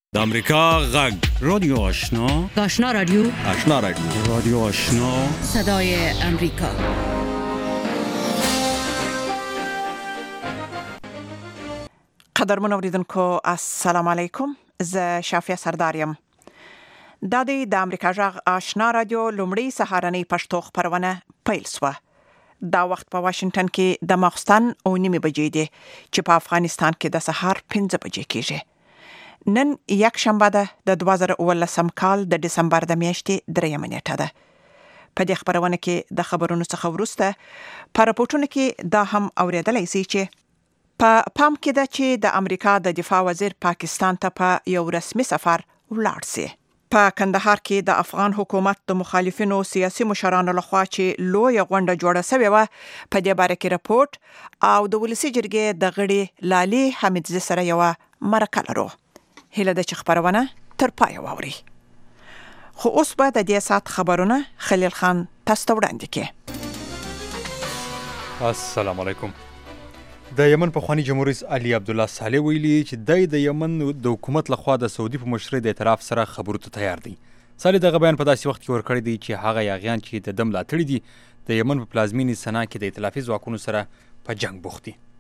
د امریکا غږ رادیو آشنا آشنا رادیو رادیو آشنا صدای امریکا. قدرمن اوریدونکو السلام علیکم. زه شافیه سرداریم. دا د امریکا غږ آشنا رادیو لومړی سهارنۍ پښتو خبرونه پیل شوه. دا وخت په واشنگټن کې د ماخستن 9:30 بجې دی چې په افغانستان کې د سهار 5 بجې کېږي. نن یک شنبه ده د 2019 کال د دسمبر د میاشتې 3 نیټه ده. په دې خبرونه کې د خبرونو څخه وروسته په راپورټونو کې دا هم اوریدلای شئ چې په پام کې ده چې د امریکا د دفاع وزیر پاکستان ته په یو رسمي سفر ولاړ شي. په کندهار کې د افغان حکومت د مخالفینو سیاسي مشرانو لخوا چې لوی غونډه جوړه شوې و، په دې باره کې راپورټ او د ولسی جرګې د غړي لالي حمیدزي سره یو مرکه لرو. هله د خبرونه تر پای واوري. خو اوس به د دې سات خبرونه خلیل خان تاسو ته وړاندې کړي. السلام علیکم. د یمن پخوانی جمهور رئیس علي عبدالله صالح ویلي چې د یمن د حکومت لخوا د سعودي په مشرۍ د اعتراف سره خبرو ته تیار دی. صالح دغه بیان په داسې وخت کې ورکړی دی چې هغه یاغیان چې د دم ملاتړي دي د یمن په پلازمینې سنا کې د ائتلافي ځواکونو سره په جنگ بوخت دي.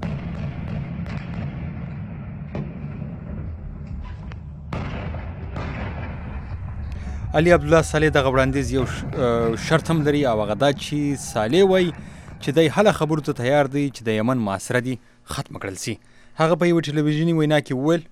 علي عبدالله صالح دغه وړاندیز یو شرط هم لري او هغه دا چې صالح وایي چې د حل خبرو ته تیار دی چې د یمن معاصره دي ختم کړل سي. هغه په یو ټلویزیوني وینا کې وویل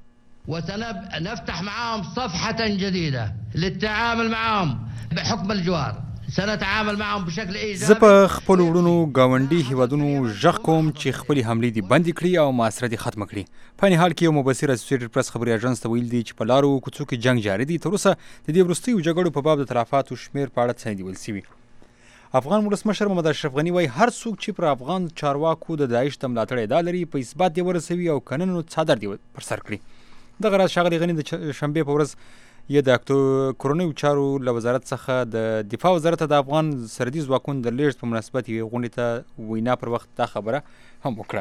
ونفتح معهم صفحة جديدة للتعامل معهم بحكم الجوار. سنتعامل معهم بشكل ايجابي. زه په خپل وړونو گاونډي هیوادونو ژغ کوم چې خپل حملې دي بندي کړي او معاصره دي ختم کړي. په نهال کې یو مبصر اسوسییټډ پریس خبري اژانس ته ویل دي چې په لارو کوڅو کې جنگ جاري دي. تر اوسه د دې وروستیو جګړو په باب د تلفاتو شمیر په اړه څه نه دی ویل شوي. افغان ولسمشر محمد اشرف غني وایي هر څوک چې پر افغان چارواکو د داعش د ملاتړ ادعا لري په اثبات دی ورسوي او کنن نو څادر دی پر سر کړي. دغه راز ښاغلي غني د شنبې په ورځ یې د کورنیو چارو له وزارت څخه د دفاع وزارت د افغان سرحدي ځواکونو د لیږد په مناسبت یوې غونډې ته وینا پر وخت دا خبره هم وکړه.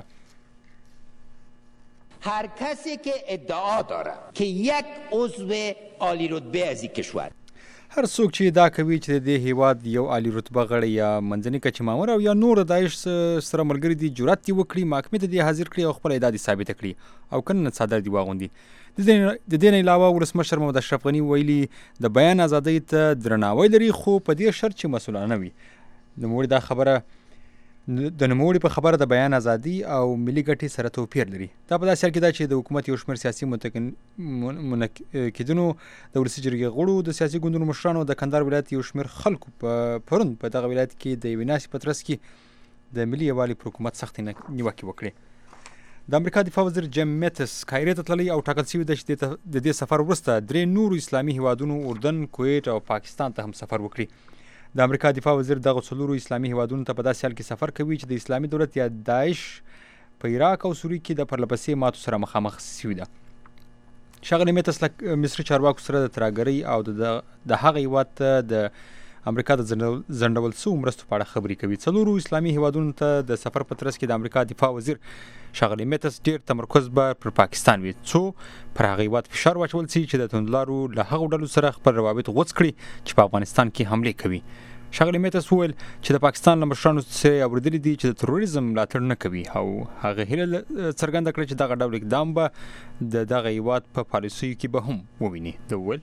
هر کسی که ادعا دارد که یک عضو عالی رتبه از این کشور، هر څوک چې دا کوي چې د دې هیواد یو عالی رتبه غړی یا منځني کچې مامور او یا نور د داعش سره ملګري دي جرأت یې وکړي محکمې ته دې حاضر کړي او خپله ادعا دې ثابته کړي او کنه څادر دې واغوندي. د دې نه علاوه ولسمشر محمد اشرف غني ویلي د بیان ازادۍ ته درناوی لري خو په دې شرط چې مسؤلانه وي. نوموړي دا خبره د نوموړي په خبره د بیان ازادي او ملي ګټې سره توپیر لري. دا په داسې حال کې ده چې د حکومت یو شمېر سیاسي منعقدینو د ولسي جرګې غړو د سیاسي ګوندونو مشرانو د کندهار ولایت یو شمېر خلکو پرون په دغه ولایت کې د یوې ناستې په ترڅ کې د ملي یووالي پر حکومت سختې نیوکې وکړې. د امریکا دفاع وزیر جیم میتس کایرې ته تللی او ټاکل شوي ده چې د دې سفر وروسته 3 نورو اسلامي هیوادونو اردن، کویت او پاکستان ته هم سفر وکړي. د امریکا دفاع وزیر دغه 4 اسلامي هیوادونو ته په داسې حال کې سفر کوي چې د اسلامي دولت یا داعش په عراق او سوریه کې د پرلپسې ماتو سره مخامخ شوي ده. ښاغلي میتس له مصري چارواکو سره د ترهګرۍ او د هغه هیواد ته د امریکا د ځنډول شویو مرستو په اړه خبرې کوي. 4 اسلامي هیوادونو ته د سفر په ترڅ کې د امریکا دفاع وزیر ښاغلي میتس ډېر تمرکز به پر پاکستان وي څو پر هغه هیواد فشار واچول شي چې د توندلارو له هغو ډلو سره خپل روابط غوڅ کړي چې په افغانستان کې حملې کوي. ښاغلي میتس وویل چې د پاکستان له مشرانو څخه اورېدلي دي چې د تروریزم ملاتړ نه کوي او هغه هیله څرګنده کړه چې دغه ډول اقدام به د دغه هیواد په پالیسیو کې به هم وویني. ده وویل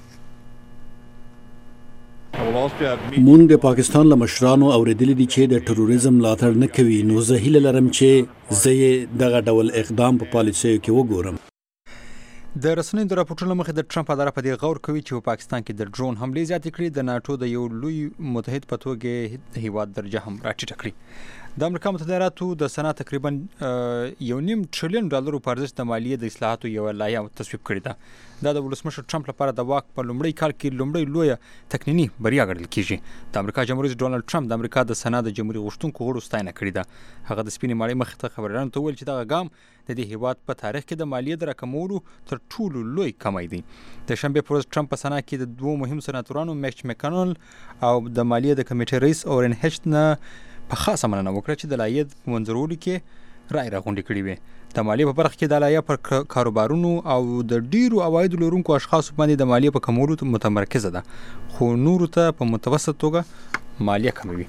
مونږ د پاکستان له مشرانو اورېدلي دي چې د تروریزم ملاتړ نه کوي، نو زه هیله لرم چې زه یې دغه ډول اقدام په پالیسیو کې وګورم. د رسنیو د راپورټونو مخې د ټرمپ اداره په دې غور کوي چې په پاکستان کې د ډرون حملې زیاتې کړي، د ناټو د یو لوی متحد په توګه د هیواد درجه هم راټیټه کړي. د امریکا متحده ایالاتو د سنا تقریبا $1.5 تریلیون په ارزښت د مالیې د اصلاحاتو یوه لایحه تصویب کړې ده. دا د ولسمشر ټرمپ لپاره د واک په لومړي کال کې لومړی لویه تقنیني بریا ګڼل کیږي. د امریکا جمهور رئیس ډونالډ ټرمپ د امریکا د سنا د جمهوریت غوښتونکو غړو ستاینه کړې ده. هغه د سپینې ماڼۍ مخې ته خبریالانو ته وویل چې دغه ګام د دې هیواد په تاریخ کې د مالیې د راکمولو تر ټولو لوی کمی دی. د شنبې پر ورځ ټرمپ په سنا کې د 2 مهم سناتورانو میچ مکانل او د مالیې د کمیټې رئیس اورن هچ نه په خاصه مننه وکړه چې د لایحې په منظورولو کې رای راغونډې کړې وې. د مالیې په برخه کې د لایحه پر کاروبارونو او د ډیرو عوایدو لرونکو اشخاصو باندې د مالیې په کمولو متمرکزه ده، خو نورو ته په متوسط توګه مالیه کموي.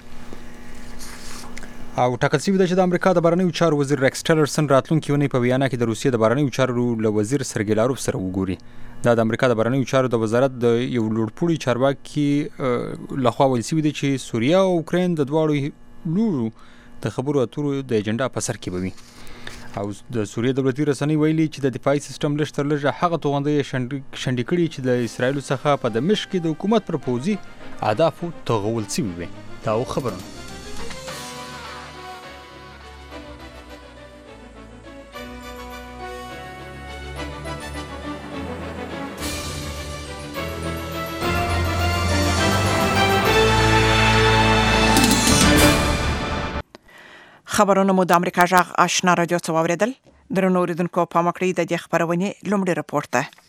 او ټاکل شوی ده چې د امریکا د بهرنیو چارو وزیر ریکس ټیلرسن راتلونکي اونۍ په ویانا کې د روسیې د بهرنیو چارو له وزیر سرګی لاروف سره وګوري. دا د امریکا د بهرنیو چارو د وزارت د یو لوړپوړي چارواکي لخوا ویل شوی دی چې سوریه او اوکراین د دواړو لورو د خبرو اترو د ایجنډا په سر کې به وي. او د سوریې دولتي رسنۍ ویلي چې د دفاعي سیستم لږ تر لږه هغه توغندۍ شنډې کړي چې د اسرایلو څخه په دمشق کې د حکومت پر پوځي اهدافو تغول شوي وي. دا خبرونه خبرونه مو د امریکا جغ آشنا رادیو څخه واوریدل. درنو اوریدونکو پام وکړئ د دې خبرونې لومړی رپورټ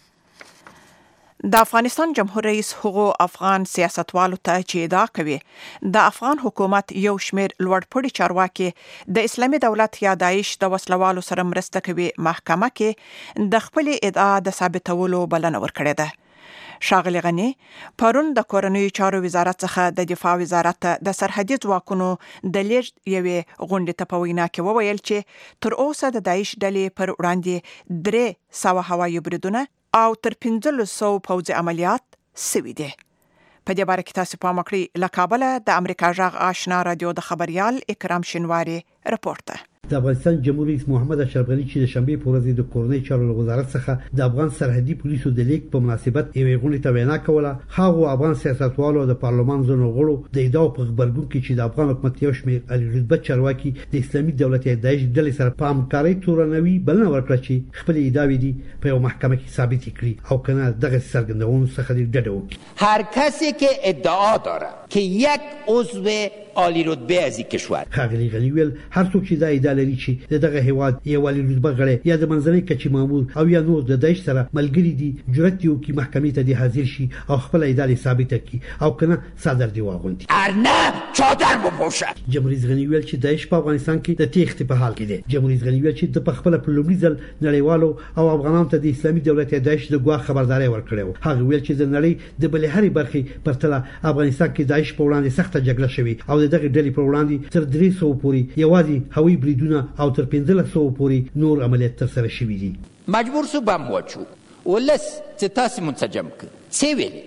ته. د افغانستان جمهور رئیس هغو افغان سیاستوالو ته چې ادعا کوي د افغان حکومت یو شمېر لوړپوړي چارواکي د اسلامي دولت یا داعش د وسلوالو سره مرسته کوي محکمه کې د خپل ادعا د ثابتولو بلنه ورکړې ده. ښاغلي غني پرون د کورنیو چارو وزارت څخه د دفاع وزارت د سرحدي ځواکونو د لیږد یوې غونډې ته په وینا کې وویل چې تر اوسه د داعش ډلې پر وړاندې 300 هوایي بریدونه او تر 1500 پوځي عملیات شوي دي. په دې باره کې تاسو پام وکړئ. له کابل د امریکا جغ آشنا رادیو د خبريال اکرام شینواری رپورټ. د افغانستان جمهور رئیس محمد اشرف غني چې د شنبه په ورځ د کورنۍ چارو وزارت څخه د افغان سرحدي پولیسو د لیک په مناسبت یوې غونډې ته وینا کوله، هغه افغان سیاستوالو د پارلمان زونو غړو د ادعا په خبرګون کې چې د افغان حکومت یو شمېر عالی رتبه چارواکي د اسلامي دولت یا داعش ډلې سره په همکارۍ تورنوي بلنه ورکړه چې خپل ادعاوې دي په یو محکمه کې ثابت کړي او کنه دغه څرګندونو څخه ډډه وکړي. هر کسی که ادعا داره که یک عضو عالی رتبه از این کشور ښاغلي غني ویل هر څوک چې دا ادعا لري چې دغه هیواد یو عالی رتبه غړی یا د منځنۍ کچې مامور او یا نور د داعش سره ملګری دي جرأت یو کې محکمې ته حاضر شي او خپل ادعا ثابت کړي او کنه صادر دی واغوندي. ارنه چادر بپوشه. جمهوریت غني ویل چې داعش په افغانستان کې د تېښتې په حال کې دی. جمهوریت غني ویل چې د خپل په لومړي ځل نړیوالو او افغانانو ته د اسلامي دولت یا داعش د ګواښ خبرداري ورکړه. هغه ویل چې د نړۍ د بلې هرې برخې پرتله افغانستان کې داعش په وړاندې سخته جګړه شوې او دغه ډلې په وړاندې تر 300 پورې یوازې هوایي بریدونه او تر 1500 پورې نور عملیات تر سره شوي دي. مجبور سو بم واچو ولس چې تاسو منسجم کړ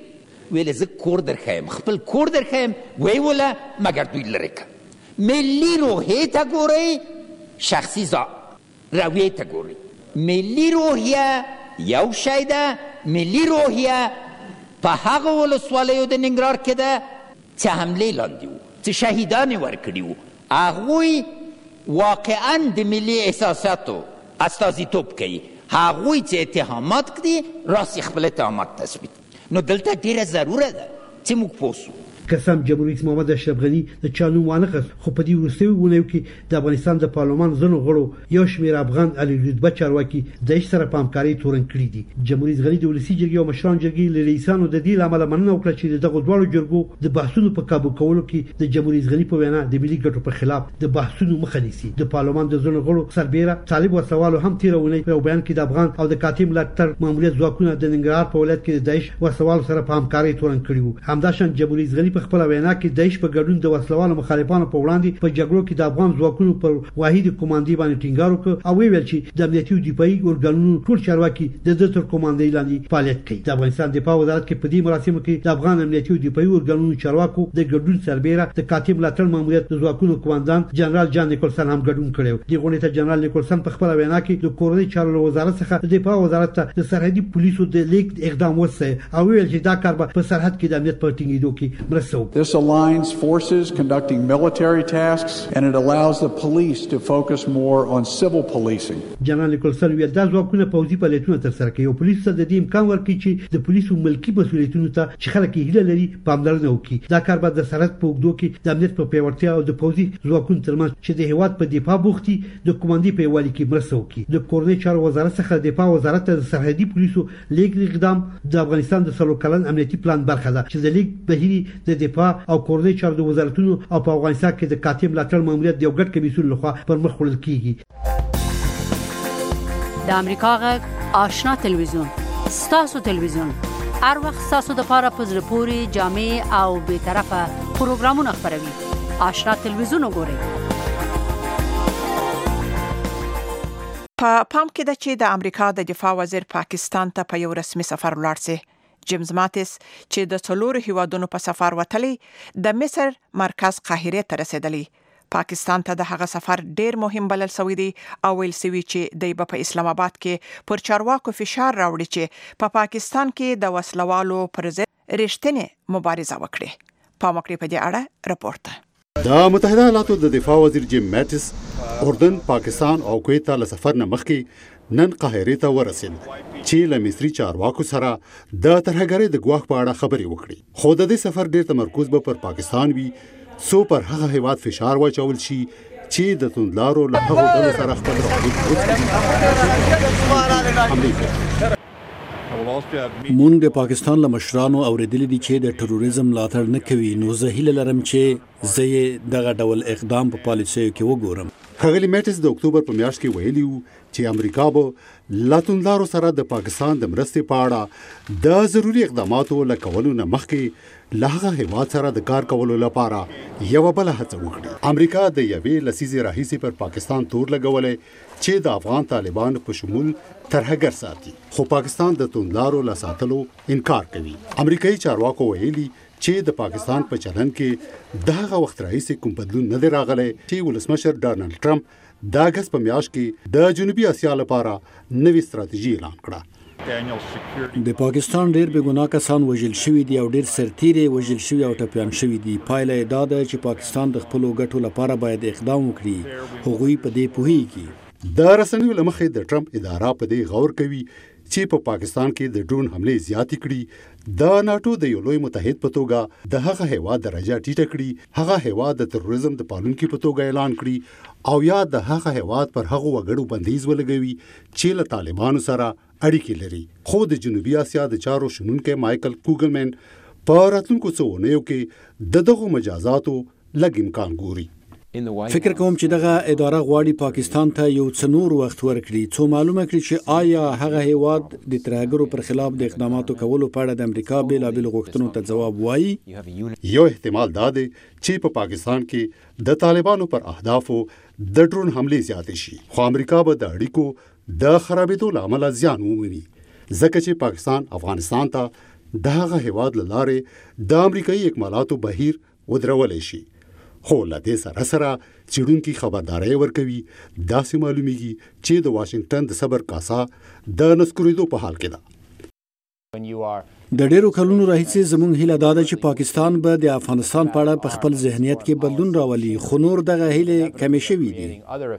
څه ویل زه کور درخایم خپل کور درخایم وی ولا مگر دوی لري ملي روحیه ته ګوري شخصي رویه ته ګوري. ملي روحیه یو شی ده، ملي روحیه په هغه ولسوالیو د ننګرهار کې ده چې حمله لاندې وو چې شهیدان ورکړي وو. هغوی واقعا د ملي احساساتو استازیتوب کوي. هغوی چې اتهامات کړي راسي خپل اتهامات تثبیت. نو دلته ډیره ضروره ده چې موږ پوه شو. قسم جمهوریت محمد اشرف غني د چانو وانه خو په دې وروستیو ونیو کې د افغانستان د پارلمان زنو غړو یو شمېر افغان عالی رتبه چارواکي د سره په همکارۍ تورن کړی دي. جمهوریت غني د ولسی جرګې او مشران جرګې له رئیسانو د دې عمل مننه وکړه چې دغه دوه جرګو د بحثونو په کابو کولو کې د جمهوریت غني په وینا د ملي ګټو په خلاف د بحثونو مخه نیسي. د پارلمان د زنو غړو سربېره طالب وسوالو هم تیرونه په بیان کې د افغان او د کاتب ملاتړ ماموریت ځواکونه د ننګرهار په ولایت کې د داعش وسوالو سره په همکارۍ تورن کړي وو. همداشان جمهوریت غني په خپل وینا کې داعش په ګډون د وسلوالو مخالفانو په وړاندې په جګړو کې د افغان ځواکونو پر واحد کمانډي باندې ټینګار وکړ او ویل چې د امنیتي او دفاعي ارګانونو ټول چارواکي د دې تر کمانډي لاندې فعالیت کوي. د افغانستان دفاع وزارت کې په دې مراسمو کې د افغان امنیتي او دفاعي ارګانونو چارواکو د ګډون سربېره د کاتب ملاتړ ماموریت د ځواکونو کمانډان جنرال جان نیکولسن هم ګډون کړو. د غونډې ته جنرال نیکولسن په خپل وینا کې د کورنۍ چارو وزارت څخه د دفاع وزارت ته د سرحدي پولیسو د لیک اقدام وسه او ویل چې دا کار په سرحد کې د امنیت په ټینګېدو کې مرسته وکړي. This aligns forces conducting military tasks and it allows the police to focus more on civil policing. جنرال نیکولسن ویل دا ځواکونه پوځي فعالیتونه ترسره کوي او پولیسو ته د دې امکان ورکړي چې د پولیسو ملکی مسؤلیتونو ته چې خلک یې هیله لري پاملرنه وکړي. دا کار به د سرحد په اوږدو کې د امنیت په پیاوړتیا او د پوځي ځواکونو ترمنځ چې د هیواد په دفاع بوختي د کمانډي په یووالي کې مرسته وکړي. د کورنۍ چارو وزارت څخه د دفاع وزارت ته د سرحدي پولیسو لیک اقدام د افغانستان د 3 کلن امنیتي پلان برخه ده چې د لیک بهیري د دفاع او کورنۍ چارو د وزارتونو او په افغانستان کې د کاتب ملاتړ ماموریت د یو ګډ کمیسیون لخوا پر مخ وړل کیږي. د امریکا غږ آشنا تلویزیون ستاسو تلویزیون هر وخت ستاسو د پاره په زړه پورې جامع او بې طرفه پروګرامونه خپروي. آشنا تلویزیون وګورئ. په پام کې ده چې د امریکا د دفاع وزیر پاکستان ته په یو رسمي سفر ولاړ سي. جیمز ماتیس چې د 4 هیوادونو په سفر وتلی د مصر مرکز قاهره ته رسیدلی. پاکستان ته د هغه سفر ډیر مهم بلل شوی دی او ویل شوی چې د اسلام آباد کې پر چارواکو فشار راوړي چې په پاکستان کې د وسلوالو پر ضد رښتینې مبارزه وکړي. پامکړي په دې اړه رپورت. د متحده ایالاتو د دفاع وزیر جیم ماتیس اردن، پاکستان او کویت ته له سفر نه مخکې نن قاهره ته ورسېد چې له مصري چارواکو سره د ترهګرۍ د ګواښ په اړه خبرې وکړي. خو د دې سفر ډیر تمرکز به پر پاکستان وي، سو پر هغه هیواد فشار واچول شي چې د توندلارو له هغو ډلو سره خپل روابط وساتي. مونږ د پاکستان له مشرانو اوریدلي دي چې د تروریزم ملاتړ نه کوي، نو زه هیله لرم چې زه دغه ډول اقدام په پالیسیو کې وګورم. ښاغلي میټس د اکتوبر په میاشت کې ویلي وو چې امریکا به له توندلارو سره د پاکستان د مرستې په اړه د ضروري اقداماتو له کولو نه مخکې له هغه هیواد سره د کار کولو لپاره یوه بله هڅه وکړي. امریکا د یوې لسیزې راهیسې پر پاکستان تور لګولی چې د افغان طالبانو په شمول ترهګر ساتي، خو پاکستان د توندلارو له ساتلو انکار کوي. امریکایي چارواکو ویلي چې د پاکستان په چلن کې دغه وخت راهیسې کوم بدلون نه دی راغلی چې ولسمشر ډانلډ ټرمپ د اګست په میاشت کې د جنوبي اسیا لپاره نوې ستراتیژي اعلان کړه. د پاکستان ډیر بې ګناه کسان وژل شوي دي او ډیر سرتیري وژل شوي او ټپیان شوي دي. پایله یې دا ده چې پاکستان د خپلو ګټو لپاره باید اقدام وکړي. هغوی په دې پوهیږي. د رسنیو له مخې د ټرمپ اداره په دې غور کوي چې په پاکستان کې د ډرون حملې زیاتې کړي، د ناتو د یو لوی متحد په توګه د هغه هیواد درجه ټیټه کړي، هغه هیواد د تروریزم د پالونکي په توګه اعلان کړي او یا د هغه هیواد پر هغه وګړو بندیز ولګوي چې له طالبانو سره اړیکې لري. خو د جنوبي اسیا د چارو شنونکي مایکل کوګلمن په راتلونکو څو اونیو کې دغه مجازاتو لږ امکان ګوري. فکر کوم چې دغه اداره غواړي پاکستان ته یو څه نور وخت ورکړي څو معلومه کړي چې آیا هغه هیواد د ترهګرو پر خلاف د اقداماتو کولو په اړه د امریکا بیلابیل غوښتنو ته ځواب وایي. یو احتمال دا دی چې په پاکستان کې د طالبانو پر اهدافو د ډرون حملې زیاتې شي، خو امریکا به د اړیکو د خرابېدو له امله زیان وویني، ځکه چې پاکستان افغانستان ته دغه هیواد له لارې د امریکایي اکمالاتو بهیر ودرولی شي. خو له دې سره سره څېړونکي خبرداری ورکوي داسې معلومیږي چې د واشنگټن د صبر کاسه د نسکورېدو په حال کې ده. د ډیرو کلونو راهیسې زموږ هیله دا ده چې پاکستان به د افغانستان په اړه په خپل ذهنیت کې بدلون راولي، خو نور دغه هیلې کمې شوي دي.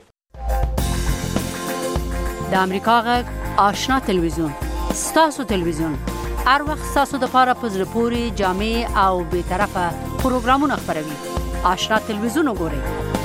د امریکا غږ آشنا تلویزیون ستاسو تلویزیون هر وخت ستاسو د پاره په زړه پورې جامع او بې طرفه پروګرامونه خپروي. آشنا تلویزیون وګورئ.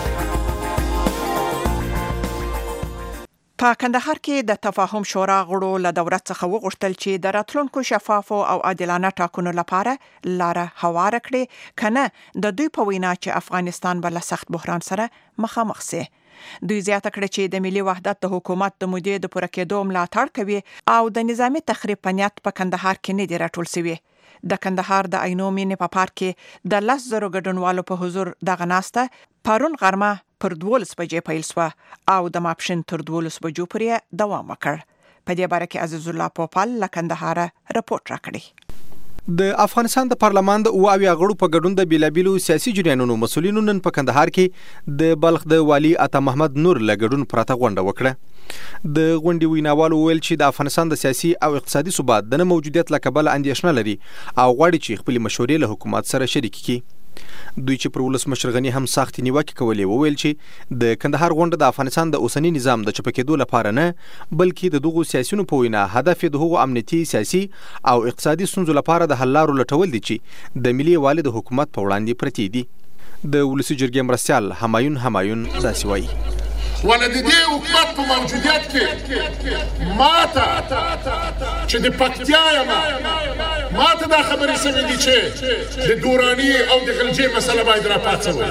په کندهار کې د تفاهم شورا غړو له دولت څخه وغوښتل چې د راتلونکو شفافو او عادلانه ټاکنو لپاره لاره هواره کړي، کنه د دوی په وینا چې افغانستان به له سخت بحران سره مخامخ شي. دوی زیاته کړه چې د ملي وحدت د حکومت د مودې د پوره کېدو ملاتړ کوي او د نظامی تخریب په نیت په کندهار کې نه دی راټول شوی. د کندهار د عینو مینې په پارک کې د 10,000 ګډونوالو په حضور دغه ناسته پرون غرمه پر 12 بجې پیل شوه او د ماپښین تر 12 بجو پورې دوام وکړ. په دې باره کې عزیز الله پوپل له کندهار رپورټ راکړي. د افغانستان د پارلمان د 28 غړو په ګډون د بیلابیلو سیاسي جریانونو مسؤلینو نن په کندهار کې د بلخ د والی عطا محمد نور له ګډون پرته غونډه وکړه. د غونډې ویناوالو ویل چې د افغانستان د سیاسي او اقتصادي ثبات د نه موجودیت له کبله اندېښنه لري او غواړي چې خپل مشورې له حکومت سره شریک کړي. دوی چې پر ولسمشر غنی هم سختې نیوکې کولې وویل چې د کندهار غونډه د افغانستان د اوسنی نظام د چپه کېدو لپاره نه بلکې د دغو سیاسيونو په وینا هدف د هغو امنیتي سیاسي او اقتصادي ستونزو لپاره د حل لارو لټول دي چې د ملي یووالي د حکومت په وړاندې پرتې دي. د ولسي جرګې مرستیال همایون داسې وایي ولې د دې حکومت په موجودیت کې ماته چې د پکتیا ماته دا خبرې سمې دي چې د دوراني او د غلجې مسله باید راپاڅوي.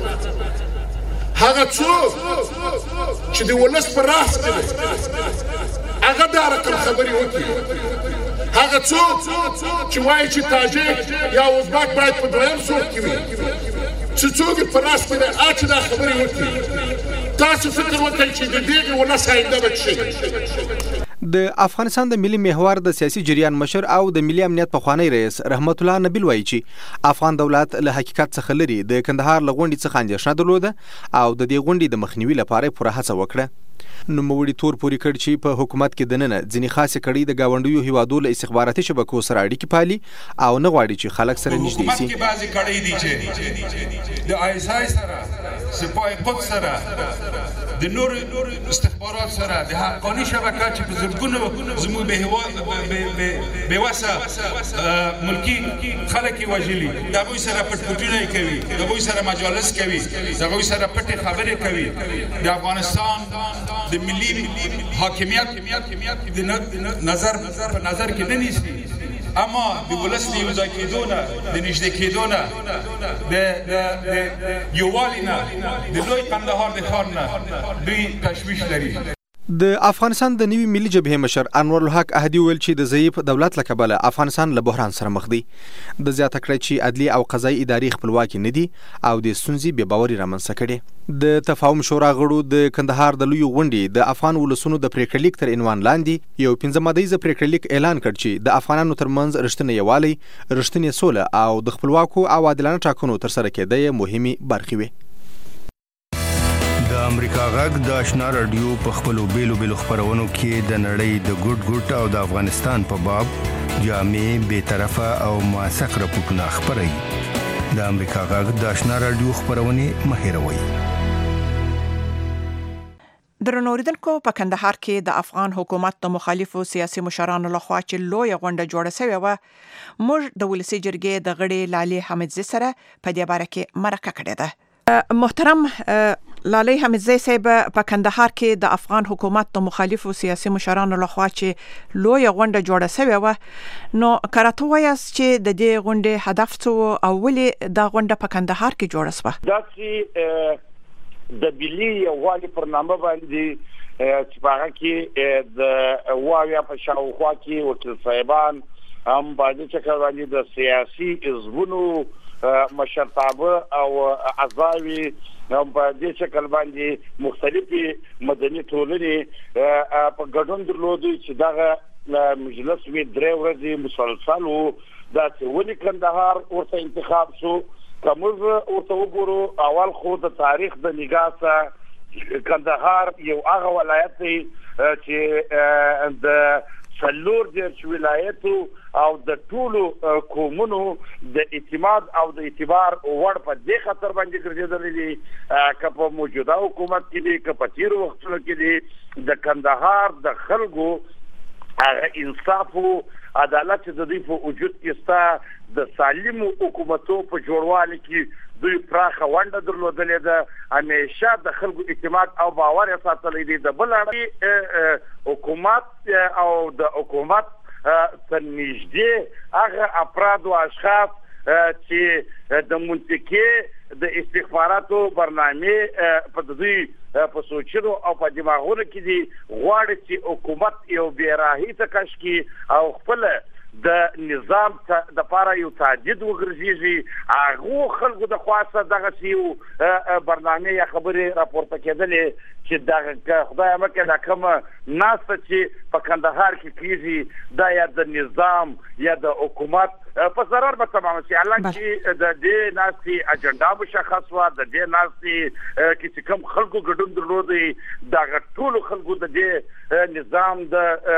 هغه څوک چې د ولس په راس کې هغه دا رقم خبرې وکړي. هغه څوک چې وایي چې تاجک یا ازبک باید په دویم څوک کې وي، چې څوک یې په لاس کې دی چې دا خبرې وکړي. تاسو فکر وکړئ چې د دغې ولس آینده به څه شي. د افغانستان د ملي محور د سیاسي جریان مشر او د ملي امنیت پخوانی رئیس رحمت الله نبیل وایي چې افغان دولت له حقیقت څخه لري د کندهار له غونډې څخه اندېښنه درلوده او د دې غونډې د مخنیوي لپاره پوره هڅه وکړه. نوموړي تور پورې کړ چې په حکومت کې دننه ځینې خاصې کړۍ د ګاونډیو هیوادو له استخباراتي شبکو سره اړیکې پالي او نه غواړي چې خلک سره نږدې شي. حکومت کې بعضې کړۍ دي چې د ISI سره، سپاه قدس سره، د نور استخبارات سره د حقاني شبکه چې په زرګونو زموږ بېوسه ملکي خلک یې وژلي، د هغوی سره پټپټونه یې کوي، د هغوی سره مجالس کوي، د هغوی سره پټې خبرې کوي. د افغانستان د ملي حاکمیت د نظر په نظر کې نه نیسي، اما د ولس د یو ځای کېدو نه، د نږدې کېدو نه، د یووالي نه، د لوی قندهار د ښار نه دوی تشویش لري. د افغانستان د نوي ملي جبهې مشر انور الحق احدي ویل چې د ضعیف دولت له کبله افغانستان له بحران سره مخ دی. د زیاته کړی چې عدلي او قضایي ادارې خپلواکي نه دي او د ستونزې بې باوري رامنځته کړي. د تفاهم شورا غړو د کندهار د لویو غونډې د افغان ولسونو د پریکړه لیک تر عنوان لاندې یو 15 مادهیز پریکړه لیک اعلان کړ چې د افغانانو ترمنځ رښتینی یووالی، رښتینې سوله او د خپلواکو او عادلانه ټاکنو ترسره کېدل مهمې برخې وې. د امریکا غږ د آشنا رادیو په خپلو بیلو خپرونو کې د نړۍ د ګوټ او د افغانستان په باب جامع، بیطرفه او موثق راپورټونه خپروي. د امریکا غږ د آشنا رادیو خپرونې مه هېروئ. درنو اوریدونکو، په کندهار کې د افغان حکومت د مخالفو سیاسي مشرانو لخوا چې لویه غونډه جوړه شوې وه، موږ د ولسي جرګې د غړي لالي حمیدزي سره په دې باره کې مرکه کړې ده. محترم لالي حمیدزي صاحب، په کندهار کې د افغان حکومت د مخالفو سیاسي مشرانو لخوا چې لویه غونډه جوړه شوې وه، نو کراته وایاست چې د دې غونډې هدف څه و او ولې دا غونډه په کندهار کې جوړه شوه؟ داسې د ملي یووالي پر نامه باندې چې په هغه کې د واویا په شاوخوا کې وکیل صاحبان هم باندې چې باندې د سیاسي حزبونو مشرتابه او اعضاوي هم په دې شکل باندې مختلفي مدني ټولنې په ګډون درلودي چې دغه مجلس وی درې ورځې مسلسل وو. دا چې ولې کندهار ورته انتخاب شو؟ کومه ورته وګورو، اول خو د تاریخ د نگاه کندهار یو هغه ولایت دی چې د څلور دیرش ولایتو او د ټولو قومونو د اعتماد او د اعتبار وړ په دې خاطر باندې ګرځېدلې دي که په موجوده حکومت کې دي که په تېرو وختونو کې دي. د کندهار د خلکو هغه انصاف او عدالت د دوی په وجود کې ستا د سالمو حکومتو په جوړوالي کې دوی پراخه ونډه درلودلې ده. همیشه د خلکو اعتماد او باور یې ساتلی دی. د بل اړخ حکومت او د حکومت تر نږدې هغه افراد او اشخاص چې د منطقې د استخباراتو برنامه په دوی په سوچونو او په دماغونو کې دي، غواړي چې حکومت یو بیراهي تکش کی او خپل د نظام د لپاره یو تعدید وګرځي. هغه خلکو د خاصه دغه یو برنامه یا خبرې راپورته کېدلې چې دغه خدای مکه دا کوم ناس چې په کندهار کې کیږي دا یا د نظام یا د حکومت په ضرر به تمام شي. حالانکه د دې ناسي اجنډا مشخص و، د دې ناسي چې کوم خلکو ګډون درلودي دغه ټول خلکو د دې نظام د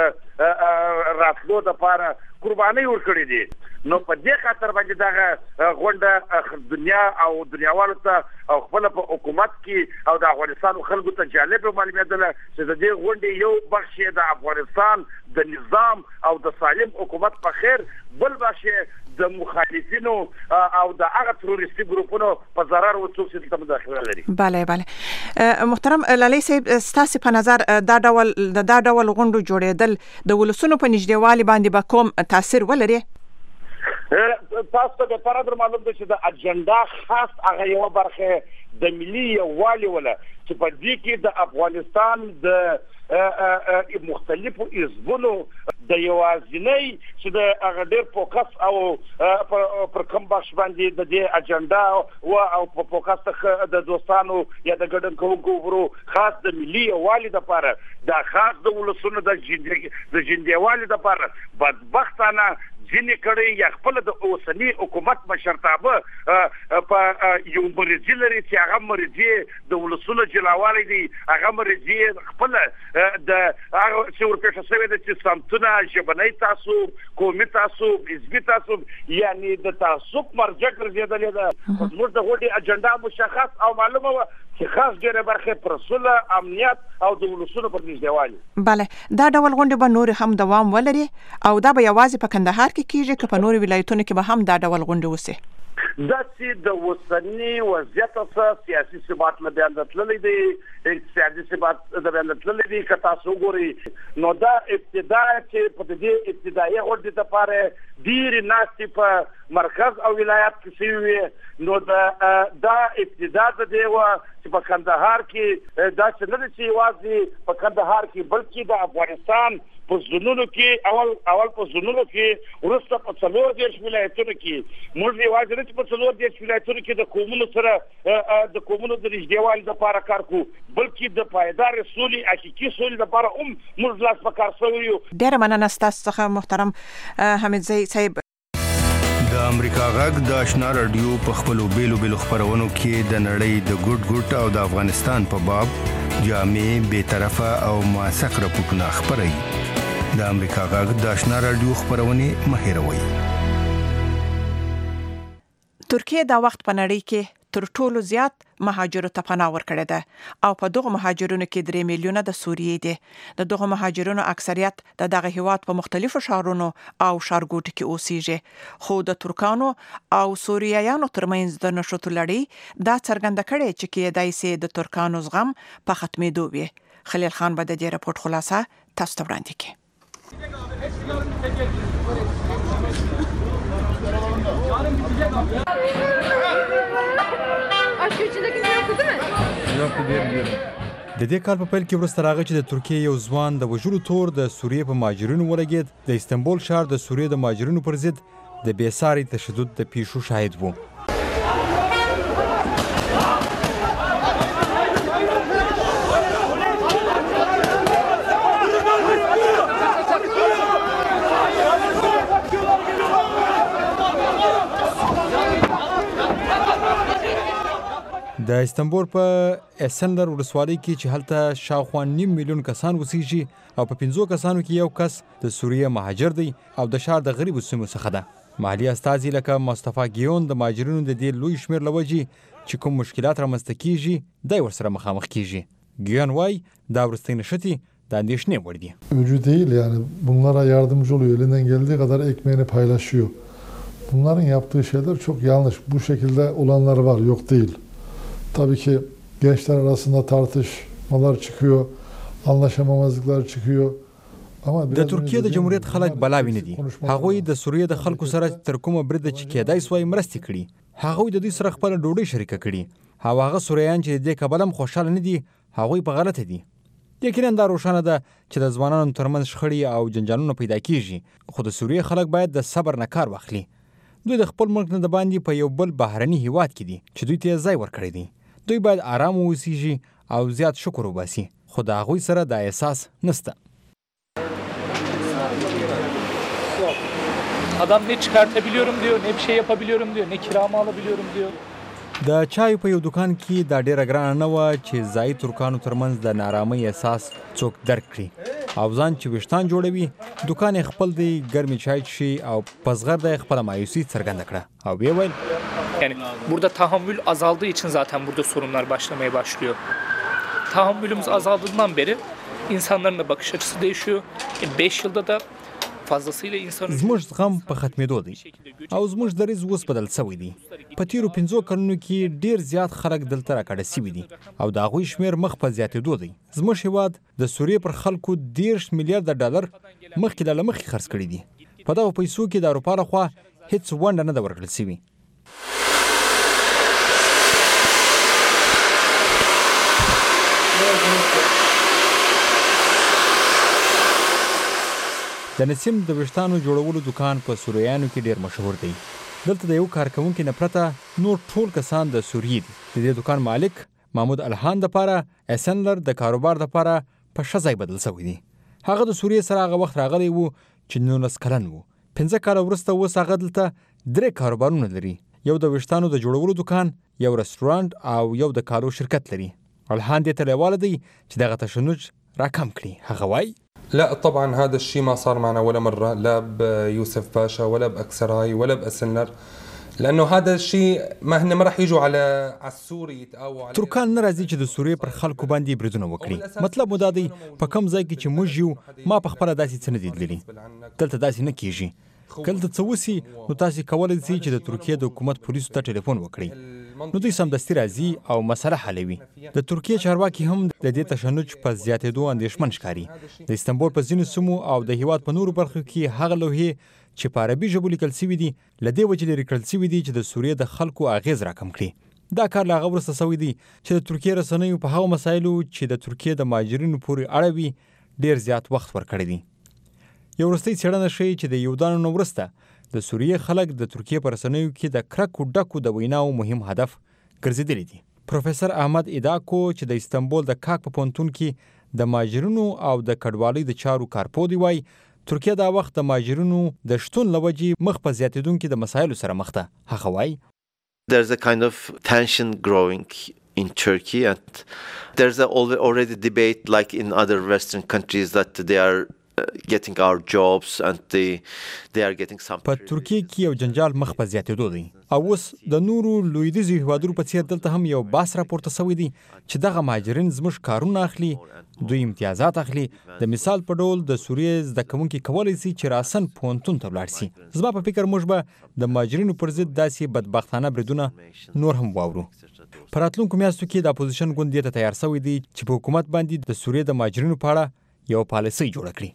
راتلو لپاره قرباني ورکړي دي. نو په دې خاطر باندې دغه غونډه دنیا او دنیاوالو ته او خپل په حکومت کې او د افغانستان خلکو ته جالب معلومات ده چې د دې غونډې یو بخش د افغانستان د نظام او د سالم حکومت په خیر، بل بخش د مخالفینو او د هغه تروریستي ګروپونو په ضرر او څوک چې مداخله لري. بله محترم لالي صاحب، ستاسو په نظر دا ډول غونډو جوړېدل د ولسونو په نږدېوالي باندې به کوم تاثیر ولري؟ تاسو ته د فرادر معلوم ده چې د اجنډا خاص هغه یو برخه د ملي یووالي ولا چې په دې کې د افغانستان د مختلفو حزبونو د یوازینی چې د هغه ډېر فوکس او پر کوم بخش باندې د دې اجنډا او په فوکس د دوستانو یا د ګډون کوونکو ورو خاص د ملي یووالي لپاره دا خاص د ولسونو د ژوندیوالي لپاره بدبختانه ځینې کړي یا خپل د اوسني حکومت مشرتابه په یو مرجع لري چې هغه مرجع د ولسونو جلاوالي دي هغه مرجع خپل د هغه چې ورپېښه شوې ده چې سمتونه ژبنی تعصب قومي تعصب حزبي تعصب یعنی د تعصب مرجع ګرځېدلې ده زموږ د غوډې اجنډا مشخص او معلومه وه چې خاص ډېرې برخې پر سوله امنیت او د ولسونو پر نږدېوالي. بله دا ډول غونډې به نور هم دوام ولري او دا به یوازې په کندهار کې کیږي که په نورو ولایتونو کې به هم دا ډول غونډې وسي؟ دا چې د اوسني وضعیت څخه سیاسي ثبات نه بیان تللی دی اقتصادي ثبات د بیان تللی دی که تاسو وګورئ نو دا ابتدا چې په دې ابتدایي غونډې لپاره ډېرې ناستې په مرکز او ولایت کې شوې وې نو دا ابتدا د دې وه چې په کندهار کې دا چې نه ده چې یوازې په کندهار کې بلکې د افغانستان په زونونو کې اول په زونونو کې وروسته په 40 ولایتونو کې موږ یوازې نه چې په 40 ولایتونو کې د قومونو سره د قومونو د نږدېوالي لپاره کار کوو بلکې د پایدار سولې حقیقي سولې لپاره هم موږ لاس په کار شوي یو. ډېره مننه ستاسو څخه محترم حمیدزی صاحب. د امریکا غږ د آشنا رادیو په خپلو بیلو خپرونو کې د نړۍ د ګډ او د افغانستان په باب جامع بیطرفه او موثق راپورټونه خپروي. د امریکا غږ د آشنا رادیو خپرونې مه هېروئ. ترکیه دا وخت په نړۍ کې تر ټولو زیات مهاجرو ته پناه ورکړې ده او په دغه مهاجرونو کې 3 میلیونه د سوریې دي. د دغه مهاجرونو اکثریت د دغه هیواد په مختلفو شهرونو او ښارګوټو کې اوسېږي خو د ترکانو او سوریایانو ترمنځ د نشوتو لړۍ دا څرګنده کړې چې کېدای شي د ترکانو زغم په ختمېدو وي. خلیل خان به د دې راپورټ خلاصه تاسو ته وړاندې کړي. د دې کال په پیل کې وروسته راغی چې د ترکیې یو ځوان د وژلو تور د سوریې په مهاجرینو ولګېد. د استانبول ښار د سوریې د مهاجرینو پر ضد د بېساري تشدد د پیښو شاهد و. د استانبول په اسندر ولسوالۍ کې چې هلته شاوخوا 9 میلیون کسان اوسېږي او په 15 کسانو کې یو کس د سوریې مهاجر دی او د ښار د غریبو سیمو څخه ده. محلي استازي لکه مصطفی ګیون د مهاجرینو د dې لوی شمېر له وجې چې کوم مشکلات رامنځته کیږي دی ورسره مخامخ کیږي. ګیون وایي دا وروستۍ نښتې د اندېښنې وړ دي. Öcü değil yani bunlara yardımcı oluyor elinden geldiği kadar ekmeğini paylaşıyor. Bunların yaptığı şeyler çok yanlış. Bu şekilde olanlar var yok değil. Tabii ki gençler arasında tartışmalar çıkıyor, anlaşamamazlıklar çıkıyor. د ترکیې د جمهوریت خلک بلاوي نه دي. هغوی د سوریې د خلکو سره تر کومه برید چې کېدای سوی مرستې کړي. هغوی د دوی سره خپل ډوډۍ شریکه کړي. هغه سوریان چې د دې کبل هم خوشاله نه دي هغوی په غلطه دي. یقینا دا روښانه ده چې د ځوانانو ترمنځ شخړې او جنجالونه پیدا کیږي خو د سوریې خلک باید د صبر نه کار واخلي. دوی د خپل ملک نه د باندې په یو بل بهرني هیواد کې دي چې دوی ته ځای ورکړی دی. دوی باید آرام اوسیږي او زیات شکر وباسي خو د هغوی سره دا احساس نشته. Adam ne çıkartabiliyorum diyor, ne bir şey yapabiliyorum diyor, ne kiramı alabiliyorum diyor. د چای په یو دکان کې دا ډیره ګرانه نه وه چې ځایي ترکانو ترمنځ د نارامۍ احساس څوک درک کړي او ځان چې ویښتان جوړوي دکان یې خپل دی ګرمې چای څښي او په زغرده یې خپله مایوسي څرګنده کړه او ویې ویل Yani burada tahammül azaldığı için zaten burada sorunlar başlamaya başlıyor. Tahammülümüz azaldığından beri insanların da bakış açısı değişiyor. 5 yılda da fazlasıyla insanın زموږ زغم په ختمېدو دی او زموږ دریځ اوس بدل شوی دی. په تیرو 15 کلونو کې ډیر زیات خلک دلته راکړه شوي دي او د هغوی شمېر مخ په زیاتېدو دی. زموږ هیواد د سوریې پر خلکو 10 میلیارډ ډالر مخکې له مخکې خرڅ کړي دي. په دغو پیسو کې د اروپا لخوا هیڅ ونډه نه ده ورکړل شوې. د نسیم د ویښتانو جوړولو دکان په سوریانو کې ډیر مشهور دی. دلته د یو کارکونکي نه پرته نور ټول کسان د سوریې دي. د دې دکان مالک محمود الهان دپاره اسنلر د کاروبار دپاره په ښه ځای بدل شوی دی. هغه د سوریې سره هغه وخت راغلی و چې 19 کلن و. 15 کاله وروسته اوس هغه دلته 3 کاروبارونه لري. یو د ویښتانو د جوړولو دکان، یو رستورانت او یو د کالو شرکت لري. الهان دې ته لیواله دی چې دغه تشنج راکم کړي. هغه وایي لا طبعا هذا الشيء ما صار معنا ولا مرة، لا بيوسف باشا ولا بأكسراي ولا بأسنلر، لأنه هذا الشيء ما هن ما راح يجوا على السوري يتقاووا عليه. ترکان نه راځي چې د سوریې پر خلکو باندې بریدونه وکړي. مطلب مو دا دی په کوم ځای کې چې موږ یو ما په خپله داسې څه نه دي لیدلي. دلته داسې نه کیږي. کله څه وسي نو تاسې کولی شئ چې د ترکیې د حکومت پولیسو ته ټلیفون وکړئ. نو دوی سمدستي راځي او مسله حلوي. د ترکیې چارواکي هم د دې تشنج په زیاتېدو اندېښمن ښکاري. د استانبول په ځینو سیمو او د هیواد په نورو برخو کې هغه لوحې چې په عربي ژبو لیکل سوي دي له دې وجې لرې کړل سوي دي چې د سوریې د خلکو اغېز راکم کړي. دا کار له هغه وروسته سوی دی چې د ترکیې رسنیو په هغو مسایلو چې د ترکیې د مهاجرینو پورې اړه وي ډېر زیات وخت ورکړی دی. یو وروستۍ څېړنه ښیي چې د یودانو نه وروسته د سوریې خلک د ترکیې په رسنیو کې د کرکو ډکو د ویناو مهم هدف ګرځېدلی دي. پروفیسر احمد ایداکو چې د استانبول د کاک په پوهنتون کې د مهاجرینو او د کډوالۍ د چارو کارپوه دی وایي ترکیه دا وخت د مهاجرینو د شتون له وجې مخ په زیاتېدونکي د مسایلو سره مخ ده. هغه وایي There's a kind of tension growing in Turkey, and there's already debate like in other Western countries that they are getting our jobs and they are getting some. په ترکیه کې یو جنجال مخ په زیاتېدو دی او اوس د نورو لویدیځو هیوادونو په څېر دلته هم یو بحث راپورته شوی دی چې دغه مهاجرین زموږ کارونه اخلي، دوی امتیازات اخلي. د مثال په ډول د سوریې زده کوونکي کولی شي چې راسن پوهنتون ته ولاړ شي. زما په فکر موږ به د مهاجرینو پر ضد داسې بدبختانه بریدونه نور هم واورو. په راتلونکو میاشتو کې د اپوزیشن ګوند دې ته تیار شوی دی چې په حکومت باندې د سوریې د مهاجرینو په اړه یو پالیسۍ جوړه کړي.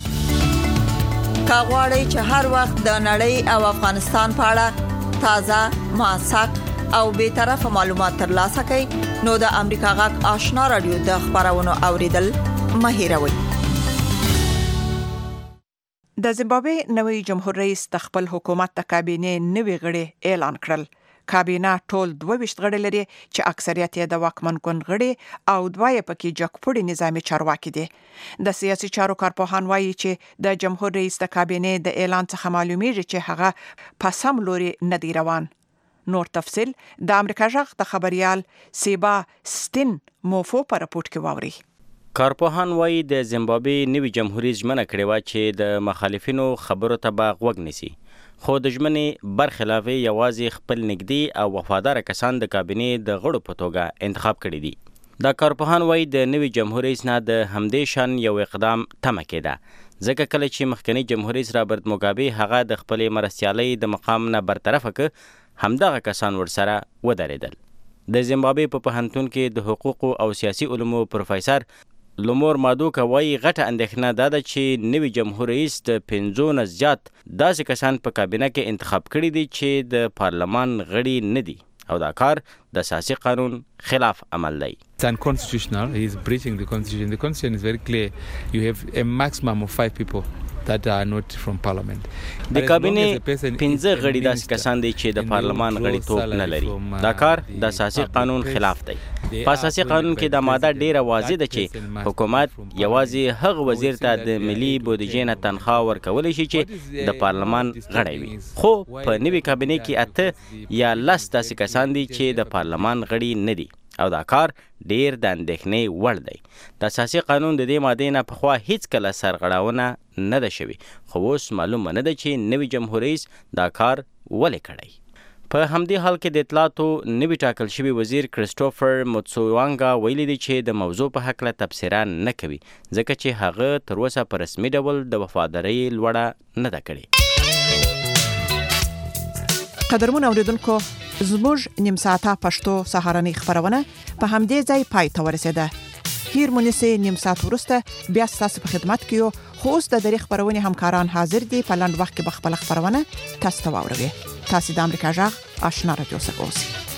کاغواړی چې هر وخت د نړۍ او افغانستان په اړه تازه، موثق او بی‌طرفه معلومات ترلاسه کړئ نو د امریکا غږ آشنا رادیو د خبرونو اوریدل مه هیروئ. د زیمبابوې نوی جمهور رئیس د خپل حکومت د کابینې نوي غړي اعلان کړل. کابینه ټول 22 غړي لري چې اکثریت یې د واکمن ګوند غړي او 2 پکې جګپوړي نظامی چارواکي دي. د سیاسي چارو کارپوهان وایي چې د جمهور رئیس د کابینې د اعلان څخه معلومیږي چې هغه په سم لوري نه دی روان. نور تفصیل د امریکا غږ د خبريال سیبا ستین موفو په راپورټ کې واوري. کارپوهان وایي د زیمبابوې نوي جمهور رئیس ژمنه کړې وه چې د مخالفینو خبرو ته به غوږ نیسي، خو د ژمنې برخلاف یوازې خپل نږدې او وفادار کسان د کابینې د غړو په توګه انتخاب کړي دي. دا کارپوهان وایي د نوي جمهور رئیس نه د همدې شان یو اقدام تمه کېده، ځکه کله چې مخکنی جمهور رئیس رابرت موګابي هغه د خپلې مرستیالۍ د مقام نه برطرفه کړ، همدغه کسان ورسره ودرېدل. د زیمبابوې په پوهنتون کې د حقوقو او سیاسي علومو پروفیسر لومور مادوکا وایي غټه اندېښنه دا ده چې نوي جمهور رئیس د 50 نه زیات داسې کسان په کابینه کې انتخاب کړي دي چې د پارلمان غړي نه دي او دا کار د اساسي قانون خلاف عمل دی. It's unconstitutional. He is breaching the constitution. The constitution is very clear. You have a maximum of 5 people that are not from parliament. د کابینې 15 غړي داسې کسان دي چې د پارلمان غړیتوب نه لري. دا کار د اساسي قانون خلاف دی. په اساسي قانون کې دا ماده ډیره واضح ده چې حکومت یوازې هغه وزیر ته د ملي بودیجې نه تنخواه ورکولی شي چې د پارلمان غړی وي. خو په نوي کابینې کې 8 یا 10 داسې کسان دي چې د پارلمان غړي نه دي او دا کار ډیر د اندېښنې وړ دی. د اساسي قانون د دې مادې نه پخوا هیڅ کله سرغړونه نه ده شوې، خو اوس معلومه نه ده چې نوي جمهور رئیس دا کار ولې کړی. په همدې حال کې د اطلاعاتو نوي ټاکل شوي وزیر کریسټوفر موتسوانګا ویلي دی چې د موضوع په هکله تبصره نه کوي، ځکه چې هغه تر اوسه په رسمي ډول د وفادارۍ لوړه نه ده کړې. قدرمن اوریدونکو، زموږ نیم ساعته پښتو سهارنۍ خبرونه په همدې ځای پای ته ورسېده. هیر مونږه نیم ساعت وروسته بیا تاسو په خدمت کې یو، خو اوس د دری خبرونه همکاران حاضر دي په لاند وخت کې بخپل خبرونه تاسو ته واوروي. تاسو د امریکا غږ آشنا رادیو څخه اوسئ.